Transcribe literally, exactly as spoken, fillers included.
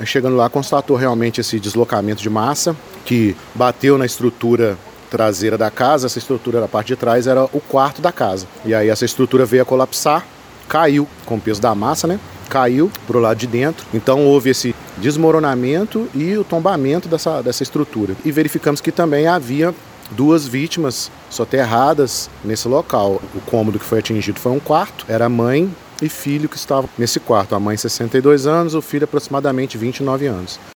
Chegando lá, constatou realmente esse deslocamento de massa que bateu na estrutura traseira da casa. Essa estrutura da parte de trás era o quarto da casa. E aí essa estrutura veio a colapsar, caiu com o peso da massa, né? Caiu para o lado de dentro. Então houve esse desmoronamento e o tombamento dessa, dessa estrutura. E verificamos que também havia duas vítimas soterradas nesse local. O cômodo que foi atingido foi um quarto, era mãe e filho que estavam nesse quarto. A mãe sessenta e dois anos, o filho aproximadamente vinte e nove anos.